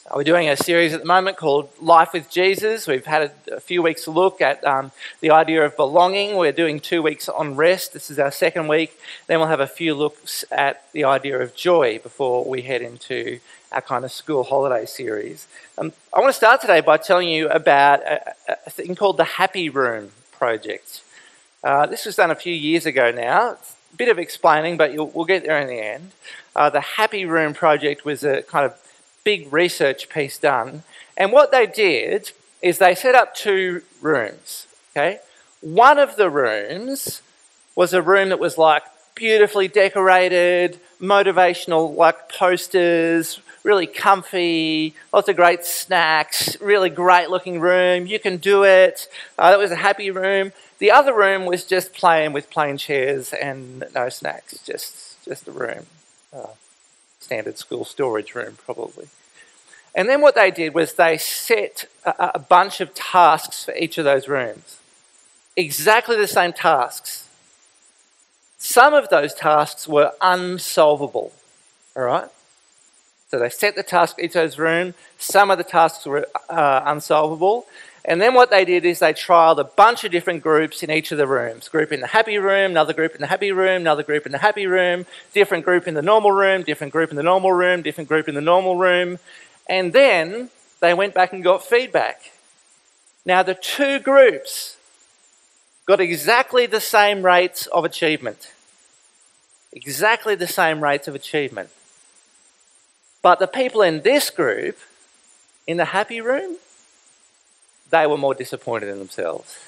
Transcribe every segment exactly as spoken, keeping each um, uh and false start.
We're doing a series at the moment called Life with Jesus. We've had a, a few weeks to look at um, the idea of belonging. We're doing two weeks on rest. This is our second week. Then we'll have a few looks at the idea of joy before we head into our kind of school holiday series. Um, I want to start today by telling you about a, a thing called the Happy Room Project. Uh, this was done a few years ago now. It's a bit of explaining, but you'll, we'll get there in the end. Uh, the Happy Room Project was a kind of big research piece done, and what they did is they set up two rooms. Okay, one of the rooms was a room that was like beautifully decorated, motivational, like posters, really comfy, lots of great snacks, really great looking room. You can do it. Uh, that was a happy room. The other room was just plain with plain chairs and no snacks, just just a room. Uh, standard school storage room, probably. And then what they did was they set a, a bunch of tasks for each of those rooms. Exactly the same tasks. Some of those tasks were unsolvable, all right? So they set the task for each of those rooms. Some of the tasks were uh, unsolvable. And then what they did is they trialled a bunch of different groups in each of the rooms. Group in the happy room, another group in the happy room, another group in the happy room, different group in the normal room, different group in the normal room, different group in the normal room. And then they went back and got feedback. Now the two groups got exactly the same rates of achievement. Exactly the same rates of achievement. But the people in this group, in the happy room, they were more disappointed in themselves.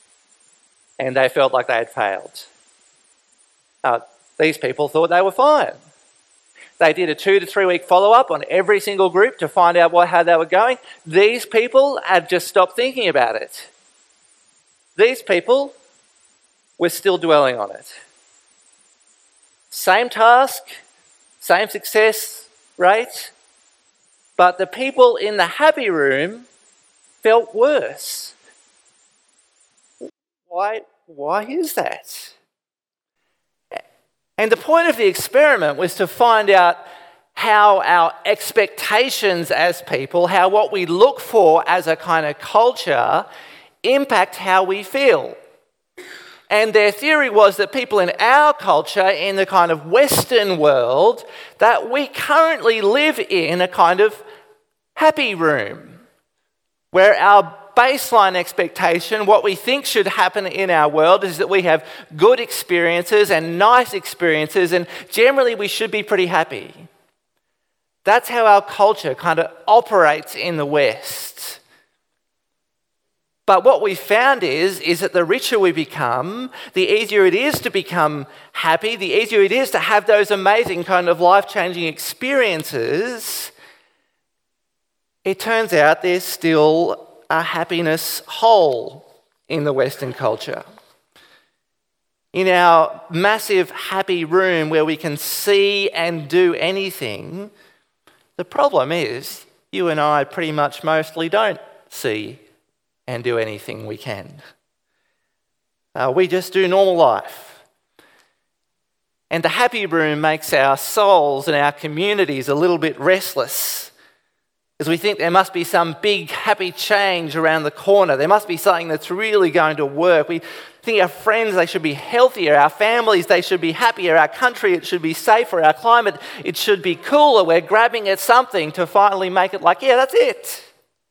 And they felt like they had failed. Uh, these people thought they were fine. They did a two to three week follow-up on every single group to find out what, how they were going. These people had just stopped thinking about it. These people were still dwelling on it. Same task, same success rate, but the people in the happy room felt worse. Why, why is that? And the point of the experiment was to find out how our expectations as people, how what we look for as a kind of culture, impact how we feel. And their theory was that people in our culture, in the kind of Western world, that we currently live in a kind of happy room, where our baseline expectation, what we think should happen in our world, is that we have good experiences and nice experiences, and generally we should be pretty happy. That's how our culture kind of operates in the West. But what we found is, is that the richer we become, the easier it is to become happy, the easier it is to have those amazing kind of life-changing experiences. It turns out there's still a happiness hole in the Western culture. In our massive happy room where we can see and do anything, the problem is you and I pretty much mostly don't see and do anything we can. Uh, we just do normal life. And the happy room makes our souls and our communities a little bit restless, because we think there must be some big happy change around the corner. There must be something that's really going to work. We think our friends, they should be healthier. Our families, they should be happier. Our country, it should be safer. Our climate, it should be cooler. We're grabbing at something to finally make it like, yeah, that's it.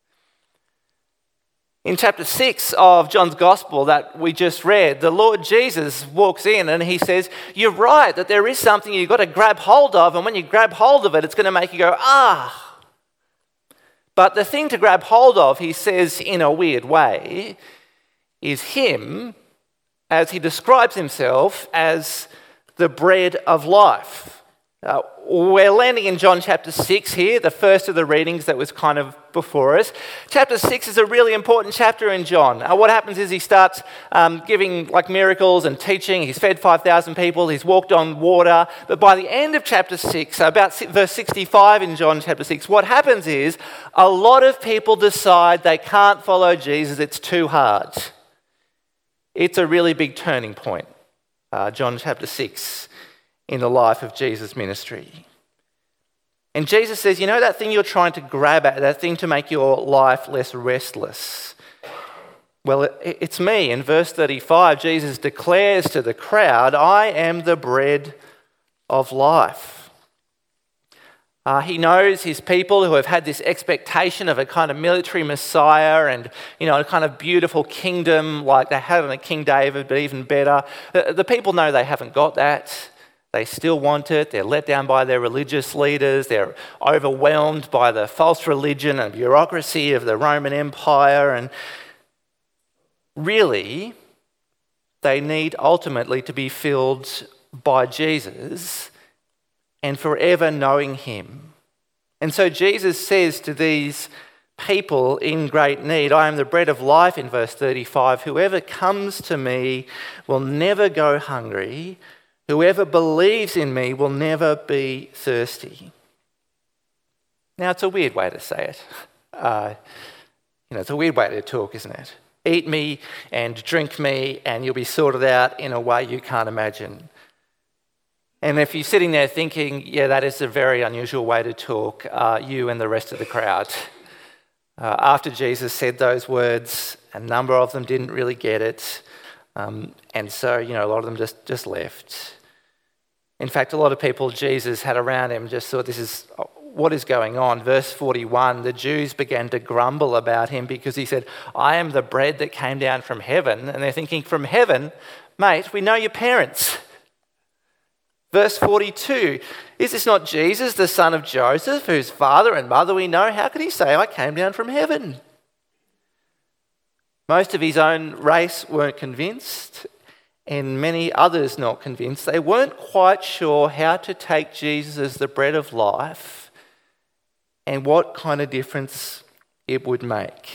In chapter six of John's Gospel that we just read, the Lord Jesus walks in and he says, you're right that there is something you've got to grab hold of, and when you grab hold of it, it's going to make you go, ah. But the thing to grab hold of, he says in a weird way, is him as he describes himself as the bread of life. Uh, we're landing in John chapter six here, the first of the readings that was kind of before us. Chapter six is a really important chapter in John. Uh, what happens is he starts um, giving like miracles and teaching. He's fed five thousand people. He's walked on water. But by the end of chapter six, about verse sixty-five in John chapter six, what happens is a lot of people decide they can't follow Jesus. It's too hard. It's a really big turning point. Uh, John chapter six in the life of Jesus' ministry. And Jesus says, you know that thing you're trying to grab at, that thing to make your life less restless? Well, it, it's me. In verse thirty-five, Jesus declares to the crowd, I am the bread of life. Uh, he knows his people who have had this expectation of a kind of military Messiah and, you know, a kind of beautiful kingdom like they had on King David, but even better. The, the people know they haven't got that. They still want it. They're let down by their religious leaders. They're overwhelmed by the false religion and bureaucracy of the Roman Empire. And really, they need ultimately to be filled by Jesus and forever knowing him. And so Jesus says to these people in great need, I am the bread of life in verse thirty-five. Whoever comes to me will never go hungry. Whoever believes in me will never be thirsty. Now, it's a weird way to say it. Uh, you know, it's a weird way to talk, isn't it? Eat me and drink me and you'll be sorted out in a way you can't imagine. And if you're sitting there thinking, yeah, that is a very unusual way to talk, uh, you and the rest of the crowd. Uh, after Jesus said those words, a number of them didn't really get it. Um, and so, you know, a lot of them just, just left. In fact, a lot of people Jesus had around him just thought, this is what is going on. Verse forty-one, the Jews began to grumble about him because he said, I am the bread that came down from heaven. And they're thinking, from heaven? Mate, we know your parents. Verse forty-two, is this not Jesus, the son of Joseph, whose father and mother we know? How could he say, I came down from heaven? Most of his own race weren't convinced, and many others not convinced. They weren't quite sure how to take Jesus as the bread of life and what kind of difference it would make.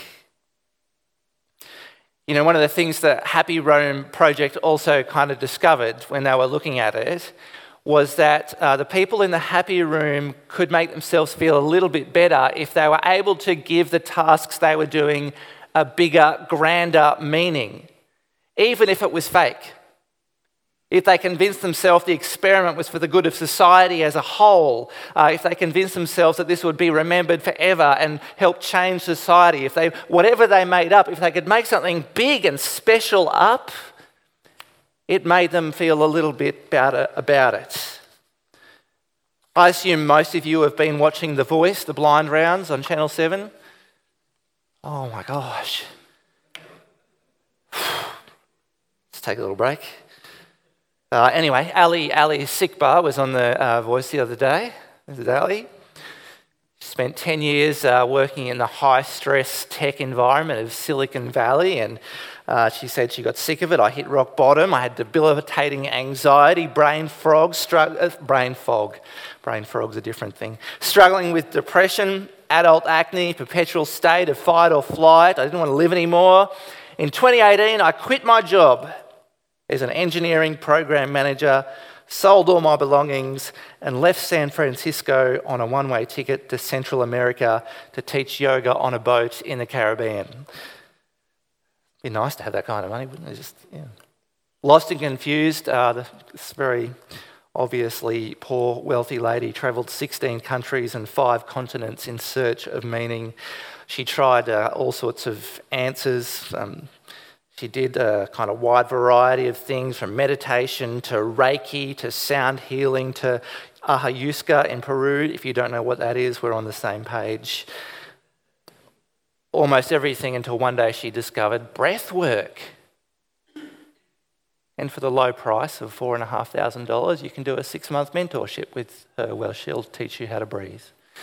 You know, one of the things that Happy Rome Project also kind of discovered when they were looking at it was that uh, the people in the happy room could make themselves feel a little bit better if they were able to give the tasks they were doing a bigger, grander meaning, even if it was fake. If they convinced themselves the experiment was for the good of society as a whole, uh, if they convinced themselves that this would be remembered forever and help change society, if they, whatever they made up, if they could make something big and special up, it made them feel a little bit better about it. I assume most of you have been watching The Voice, the blind rounds on Channel seven. Oh my gosh. Let's take a little break. Uh, anyway, Ali, Ali Sikbar was on The uh, Voice the other day. This is Ali. She spent ten years uh, working in the high-stress tech environment of Silicon Valley, and uh, she said she got sick of it. I hit rock bottom. I had debilitating anxiety, brain fog, strugg- uh, brain fog. Brain fog's a different thing. Struggling with depression, adult acne, perpetual state of fight or flight. I didn't want to live anymore. In twenty eighteen, I quit my job as an engineering program manager, sold all my belongings and left San Francisco on a one-way ticket to Central America to teach yoga on a boat in the Caribbean. Be nice to have that kind of money, wouldn't it? Just, yeah. Lost and confused, uh, this very obviously poor, wealthy lady travelled sixteen countries and five continents in search of meaning. She tried uh, all sorts of answers. Um, She did a kind of wide variety of things, from meditation to Reiki to sound healing to Ayahuasca in Peru. If you don't know what that is, we're on the same page. Almost everything until one day she discovered breath work. And for the low price of four and a half thousand dollars, you can do a six-month mentorship with her. Well, she'll teach you how to breathe.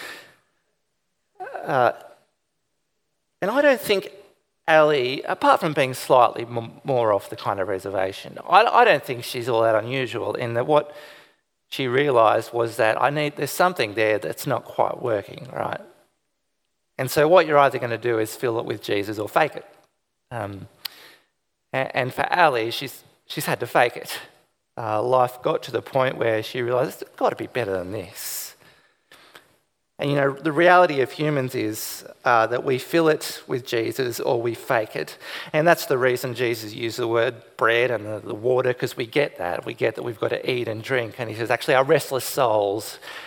Uh, and I don't think Ali, apart from being slightly more off the kind of reservation, I, I don't think she's all that unusual in that what she realised was that I need there's something there that's not quite working, right? And so what you're either going to do is fill it with Jesus or fake it. Um, and, and for Ali, she's she's had to fake it. Uh, life got to the point where she realised it's got to be better than this. And you know, the reality of humans is uh, that we fill it with Jesus or we fake it. And that's the reason Jesus used the word bread and the, the water, because we get that. We get that we've got to eat and drink. And he says, actually, our restless souls,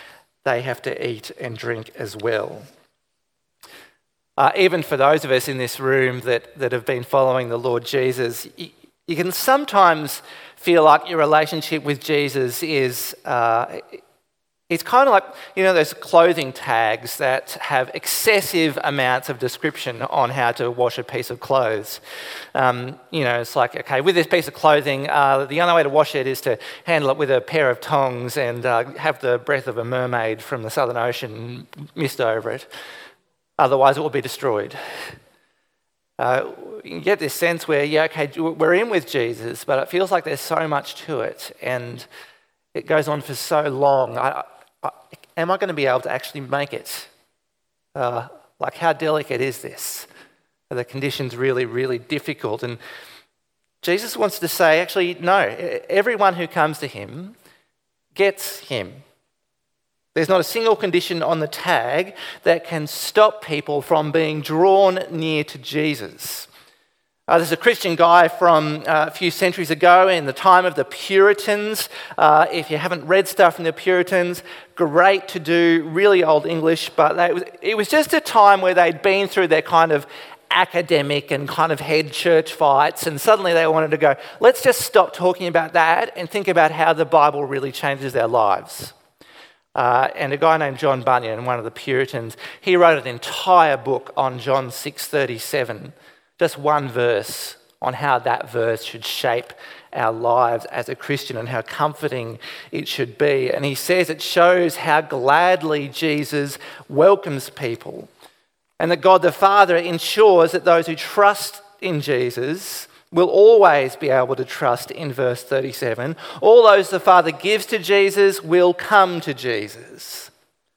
they have to eat and drink as well. Uh, even for those of us in this room that, that have been following the Lord Jesus, you, you can sometimes feel like your relationship with Jesus is, uh, it's kind of like, you know, those clothing tags that have excessive amounts of description on how to wash a piece of clothes. Um, you know, it's like, okay, with this piece of clothing, uh, the only way to wash it is to handle it with a pair of tongs and uh, have the breath of a mermaid from the Southern Ocean mist over it. Otherwise, it will be destroyed. Uh, you get this sense where, yeah, okay, we're in with Jesus, but it feels like there's so much to it, and it goes on for so long. I, I, am I going to be able to actually make it? Uh, like, how delicate is this? Are the conditions really, really difficult? And Jesus wants to say, actually, no, everyone who comes to him gets him. There's not a single condition on the tag that can stop people from being drawn near to Jesus. Uh, there's a Christian guy from uh, a few centuries ago in the time of the Puritans. Uh, if you haven't read stuff from the Puritans, great to do, really old English, but they, it, was, it was just a time where they'd been through their kind of academic and kind of head church fights, and suddenly they wanted to go, let's just stop talking about that and think about how the Bible really changes their lives. Uh, and a guy named John Bunyan, one of the Puritans, he wrote an entire book on John six thirty-seven, just one verse on how that verse should shape our lives as a Christian and how comforting it should be. And he says it shows how gladly Jesus welcomes people, and that God the Father ensures that those who trust in Jesus will always be able to trust in verse thirty-seven. All those the Father gives to Jesus will come to Jesus.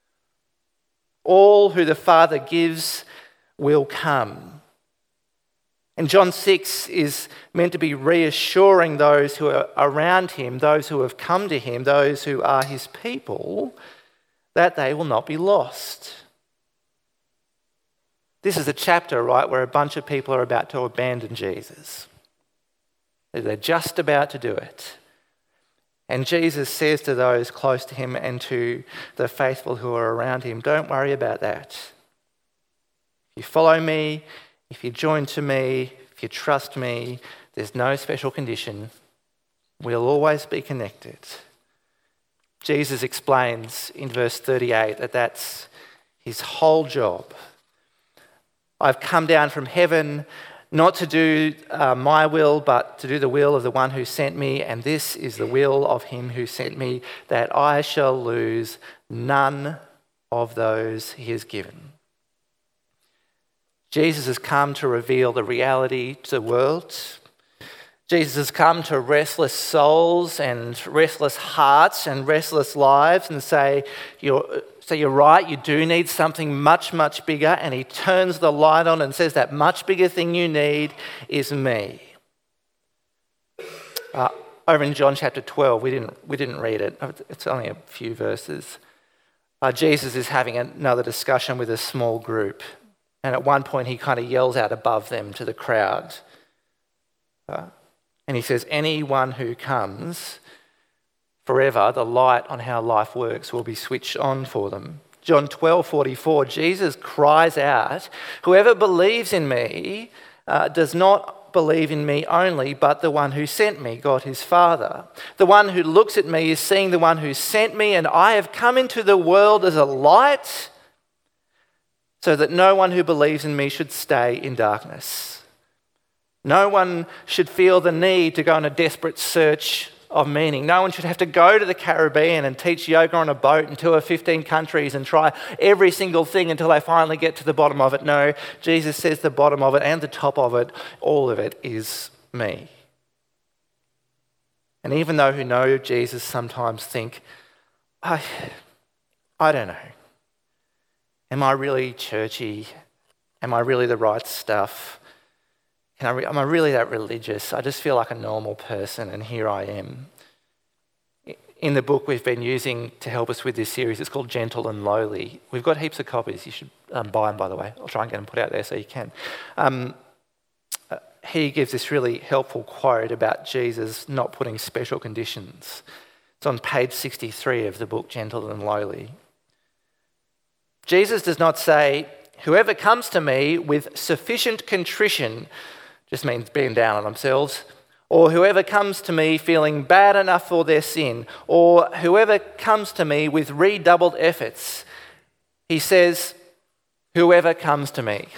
All who the Father gives will come. And John six is meant to be reassuring those who are around him, those who have come to him, those who are his people, that they will not be lost. This is a chapter, right, where a bunch of people are about to abandon Jesus. They're just about to do it. And Jesus says to those close to him and to the faithful who are around him, don't worry about that. If you follow me, if you join to me, if you trust me, there's no special condition. We'll always be connected. Jesus explains in verse thirty-eight that that's his whole job. I've come down from heaven not to do uh, my will, but to do the will of the one who sent me, and this is the will of him who sent me, that I shall lose none of those he has given. Jesus has come to reveal the reality to the world. Jesus has come to restless souls and restless hearts and restless lives and say, you're, so you're right, you do need something much, much bigger. And he turns the light on and says that much bigger thing you need is me. Uh, over in John chapter twelve, we didn't, we didn't read it. It's only a few verses. Uh, Jesus is having another discussion with a small group. And at one point he kind of yells out above them to the crowd. Uh, And he says, anyone who comes forever, the light on how life works will be switched on for them. John twelve forty-four, Jesus cries out, whoever believes in me uh, does not believe in me only, but the one who sent me, God his Father. The one who looks at me is seeing the one who sent me, and I have come into the world as a light so that no one who believes in me should stay in darkness. No one should feel the need to go on a desperate search of meaning. No one should have to go to the Caribbean and teach yoga on a boat and tour fifteen countries and try every single thing until they finally get to the bottom of it. No, Jesus says the bottom of it and the top of it, all of it is me. And even though who know Jesus sometimes think, I, I don't know, am I really churchy? Am I really the right stuff? Can I re- am I really that religious? I just feel like a normal person, and here I am. In the book we've been using to help us with this series, it's called Gentle and Lowly. We've got heaps of copies. You should um, buy them, by the way. I'll try and get them put out there so you can. Um, uh, he gives this really helpful quote about Jesus not putting special conditions. It's on page sixty-three of the book Gentle and Lowly. Jesus does not say, whoever comes to me with sufficient contrition, just means being down on themselves, or whoever comes to me feeling bad enough for their sin, or whoever comes to me with redoubled efforts. He says, whoever comes to me.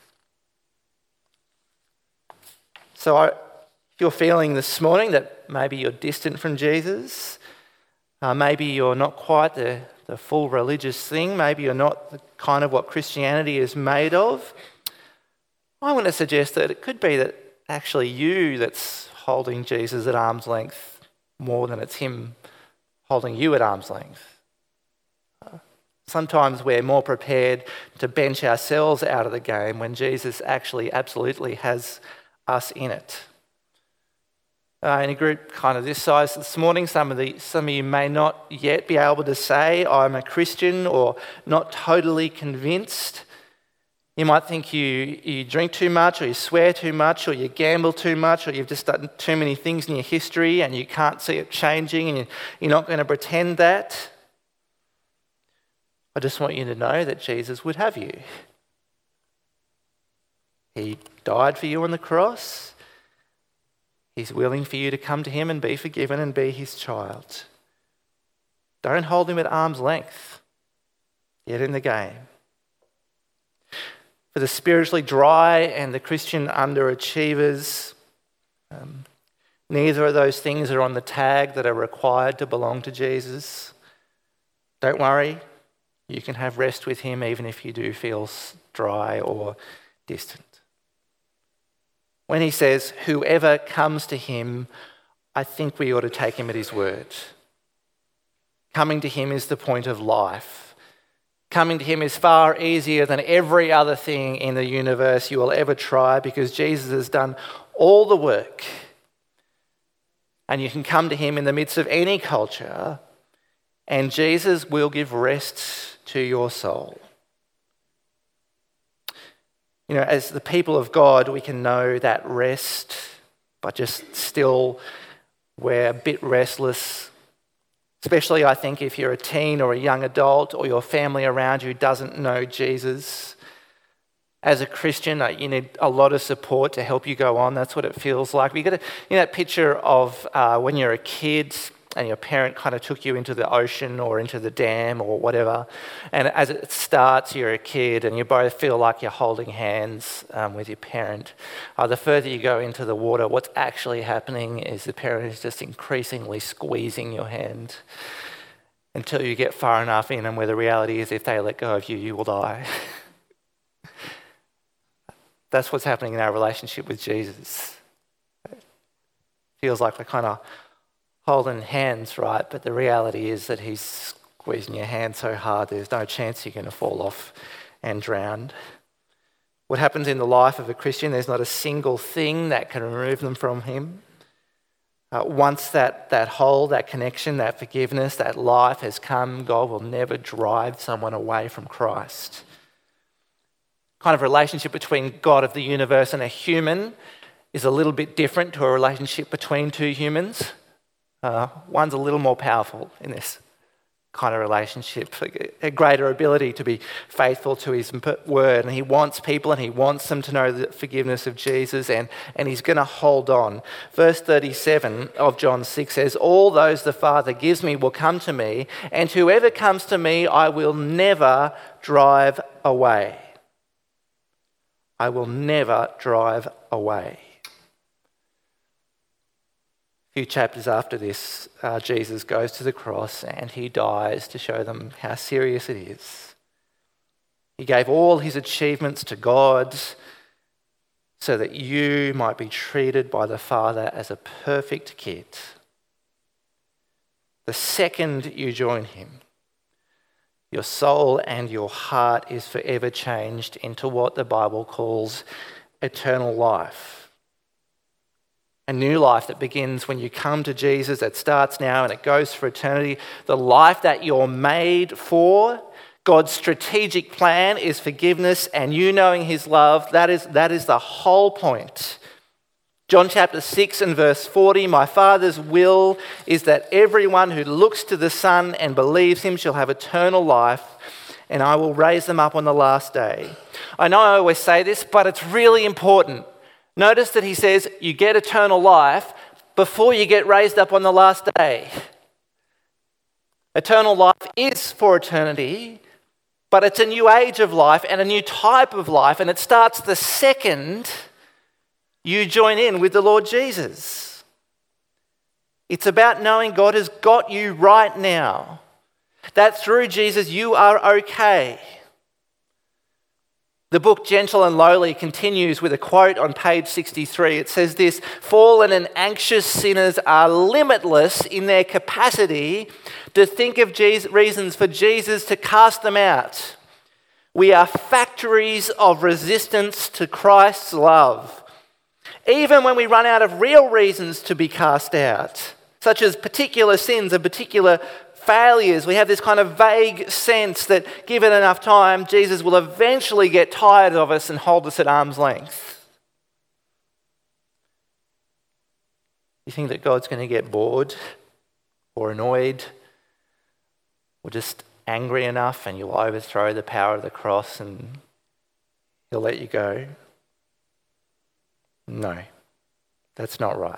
So I, if you're feeling this morning that maybe you're distant from Jesus, uh, maybe you're not quite the, the full religious thing, maybe you're not the kind of what Christianity is made of, I want to suggest that it could be that actually you that's holding Jesus at arm's length more than it's him holding you at arm's length. Sometimes we're more prepared to bench ourselves out of the game when Jesus actually absolutely has us in it. Uh, in a group kind of this size this morning, some of the some of you may not yet be able to say, I'm a Christian, or not totally convinced. You might think you, you drink too much, or you swear too much, or you gamble too much, or you've just done too many things in your history and you can't see it changing, and you're not going to pretend that. I just want you to know that Jesus would have you. He died for you on the cross. He's willing for you to come to him and be forgiven and be his child. Don't hold him at arm's length. Get in the game. For the spiritually dry and the Christian underachievers, um, neither of those things are on the tag that are required to belong to Jesus. Don't worry, you can have rest with him even if you do feel dry or distant. When he says, whoever comes to him, I think we ought to take him at his word. Coming to him is the point of life. Coming to him is far easier than every other thing in the universe you will ever try, because Jesus has done all the work. And you can come to him in the midst of any culture, and Jesus will give rest to your soul. You know, as the people of God, we can know that rest, but just still we're a bit restless. Especially, I think, if you're a teen or a young adult, or your family around you doesn't know Jesus. As a Christian, you need a lot of support to help you go on. That's what it feels like. You get a, you know, that picture of uh, when you're a kid and your parent kind of took you into the ocean or into the dam or whatever, and as it starts, you're a kid and you both feel like you're holding hands um, with your parent. Uh, the further you go into the water, what's actually happening is the parent is just increasingly squeezing your hand until you get far enough in, and where the reality is if they let go of you, you will die. That's what's happening in our relationship with Jesus. It feels like we're kind of holding hands, right? But the reality is that he's squeezing your hand so hard there's no chance you're going to fall off and drown. What happens in the life of a Christian, there's not a single thing that can remove them from him. Uh, once that, that hold, that connection, that forgiveness, that life has come, God will never drive someone away from Christ. Kind of relationship between God of the universe and a human is a little bit different to a relationship between two humans. Uh, one's a little more powerful in this kind of relationship, a greater ability to be faithful to his word, and he wants people and he wants them to know the forgiveness of Jesus, and, and he's going to hold on. Verse thirty-seven of John six says, all those the Father gives me will come to me, and whoever comes to me I will never drive away. I will never drive away. A few chapters after this, uh, Jesus goes to the cross and he dies to show them how serious it is. He gave all his achievements to God so that you might be treated by the Father as a perfect kid. The second you join him, your soul and your heart is forever changed into what the Bible calls eternal life. A new life that begins when you come to Jesus, that starts now and it goes for eternity. The life that you're made for, God's strategic plan is forgiveness and you knowing his love. That is, that is the whole point. John chapter six and verse forty, my Father's will is that everyone who looks to the Son and believes him shall have eternal life, and I will raise them up on the last day. I know I always say this, but it's really important. Notice that he says you get eternal life before you get raised up on the last day. Eternal life is for eternity, but it's a new age of life and a new type of life, and it starts the second you join in with the Lord Jesus. It's about knowing God has got you right now, that through Jesus you are okay. The book Gentle and Lowly continues with a quote on page sixty-three. It says this: "Fallen and anxious sinners are limitless in their capacity to think of Jesus, reasons for Jesus to cast them out. We are factories of resistance to Christ's love. Even when we run out of real reasons to be cast out, such as particular sins and particular failures, we have this kind of vague sense that given enough time, Jesus will eventually get tired of us and hold us at arm's length." You think that God's going to get bored or annoyed or just angry enough and you'll overthrow the power of the cross and he'll let you go? No, that's not right.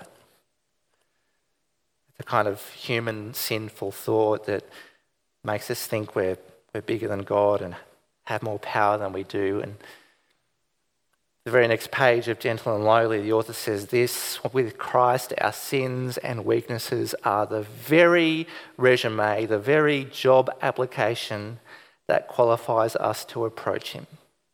The kind of human sinful thought that makes us think we're we're bigger than God and have more power than we do. And the very next page of Gentle and Lowly, the author says this: "With Christ, our sins and weaknesses are the very resume, the very job application that qualifies us to approach him."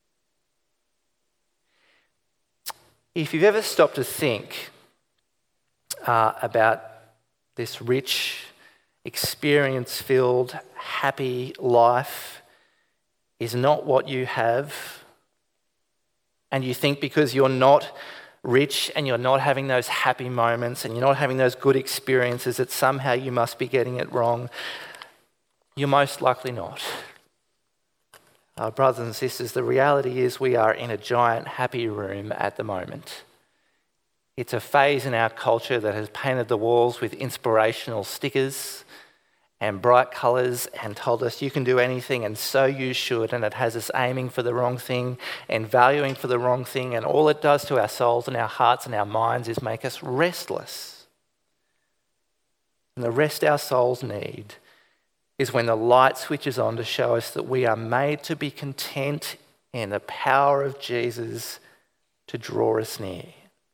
If you've ever stopped to think uh, about this rich, experience-filled, happy life is not what you have, and you think because you're not rich and you're not having those happy moments and you're not having those good experiences that somehow you must be getting it wrong, you're most likely not. Uh, brothers and sisters, the reality is we are in a giant happy room at the moment. It's a phase in our culture that has painted the walls with inspirational stickers and bright colours and told us you can do anything and so you should, and it has us aiming for the wrong thing and valuing for the wrong thing, and all it does to our souls and our hearts and our minds is make us restless. And the rest our souls need is when the light switches on to show us that we are made to be content in the power of Jesus to draw us near.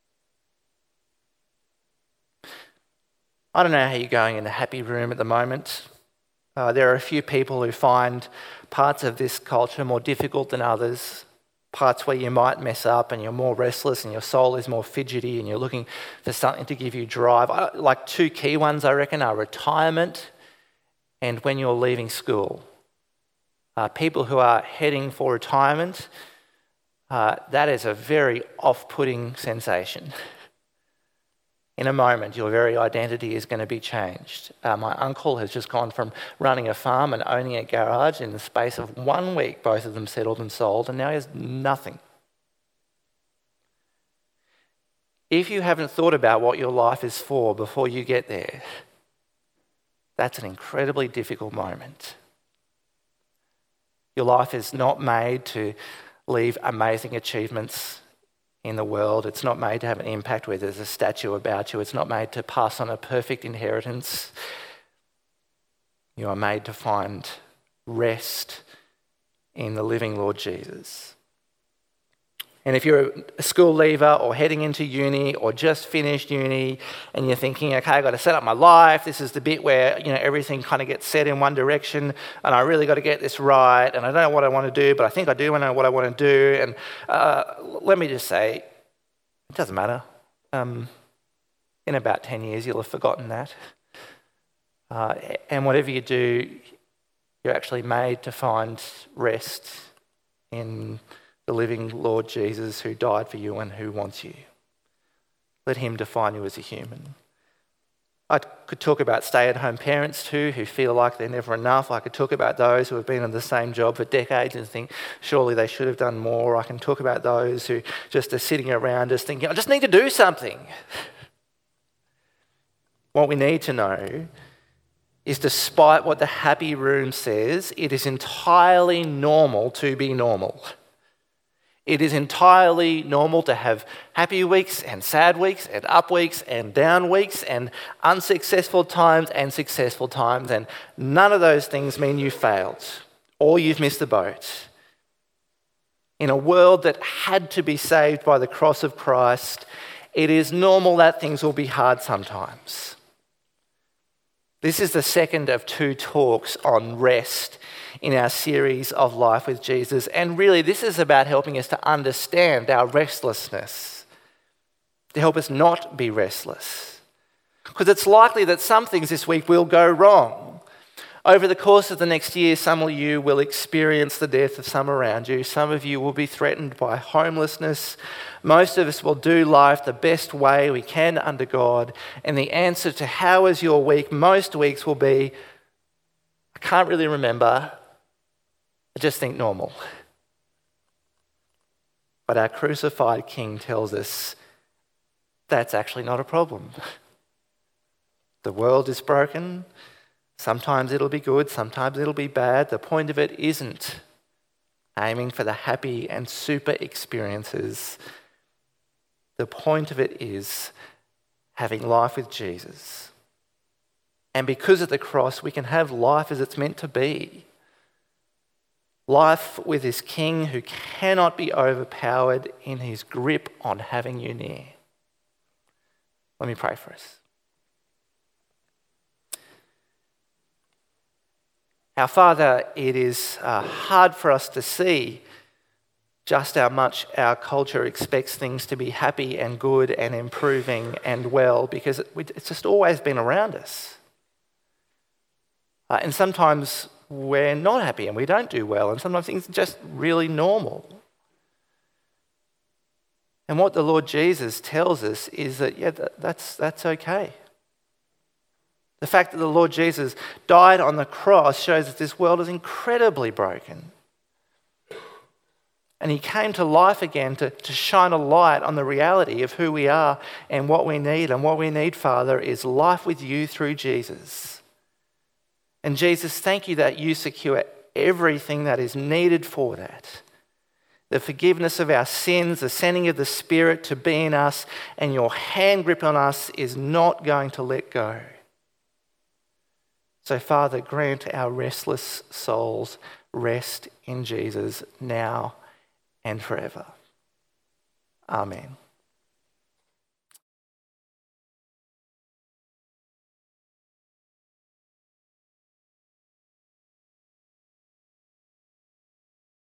I don't know how you're going in the happy room at the moment. Uh, there are a few people who find parts of this culture more difficult than others, parts where you might mess up and you're more restless and your soul is more fidgety and you're looking for something to give you drive. I, like two key ones, I reckon, are retirement and when you're leaving school. Uh, people who are heading for retirement, uh, that is a very off-putting sensation. In a moment, your very identity is going to be changed. Uh, my uncle has just gone from running a farm and owning a garage. In the space of one week, both of them settled and sold, and now he has nothing. If you haven't thought about what your life is for before you get there, that's an incredibly difficult moment. Your life is not made to leave amazing achievements in the world. It's not made to have an impact where there's a statue about you. It's not made to pass on a perfect inheritance. You are made to find rest in the living Lord Jesus. And if you're a school leaver or heading into uni or just finished uni and you're thinking, okay, I've got to set up my life. This is the bit where, you know, everything kind of gets set in one direction and I really got to get this right and I don't know what I want to do, but I think I do know what I want to do. And uh, let me just say, it doesn't matter. Um, in about ten years, you'll have forgotten that. Uh, and whatever you do, you're actually made to find rest in the living Lord Jesus who died for you and who wants you. Let him define you as a human. I could talk about stay-at-home parents too who feel like they're never enough. I could talk about those who have been in the same job for decades and think surely they should have done more. I can talk about those who just are sitting around just thinking, I just need to do something. What we need to know is despite what the happy room says, it is entirely normal to be normal. It is entirely normal to have happy weeks and sad weeks and up weeks and down weeks and unsuccessful times and successful times, and none of those things mean you failed or you've missed the boat. In a world that had to be saved by the cross of Christ, it is normal that things will be hard sometimes. This is the second of two talks on rest in our series of Life with Jesus. And really, this is about helping us to understand our restlessness, to help us not be restless. Because it's likely that some things this week will go wrong. Over the course of the next year, some of you will experience the death of some around you. Some of you will be threatened by homelessness. Most of us will do life the best way we can under God. And the answer to how is your week most weeks will be, I can't really remember. I just think normal. But our crucified King tells us that's actually not a problem. The world is broken. Sometimes it'll be good, sometimes it'll be bad. The point of it isn't aiming for the happy and super experiences. The point of it is having life with Jesus. And because of the cross, we can have life as it's meant to be. Life with this King who cannot be overpowered in his grip on having you near. Let me pray for us. Our Father, it is uh, hard for us to see just how much our culture expects things to be happy and good and improving and well, because it, it's just always been around us. Uh, and sometimes we're not happy and we don't do well, and sometimes things are just really normal. And what the Lord Jesus tells us is that, yeah, that, that's, that's okay. The fact that the Lord Jesus died on the cross shows that this world is incredibly broken. And he came to life again to, to shine a light on the reality of who we are and what we need. And what we need, Father, is life with you through Jesus. And Jesus, thank you that you secure everything that is needed for that. The forgiveness of our sins, the sending of the Spirit to be in us, and your hand grip on us is not going to let go. So, Father, grant our restless souls rest in Jesus now and forever. Amen.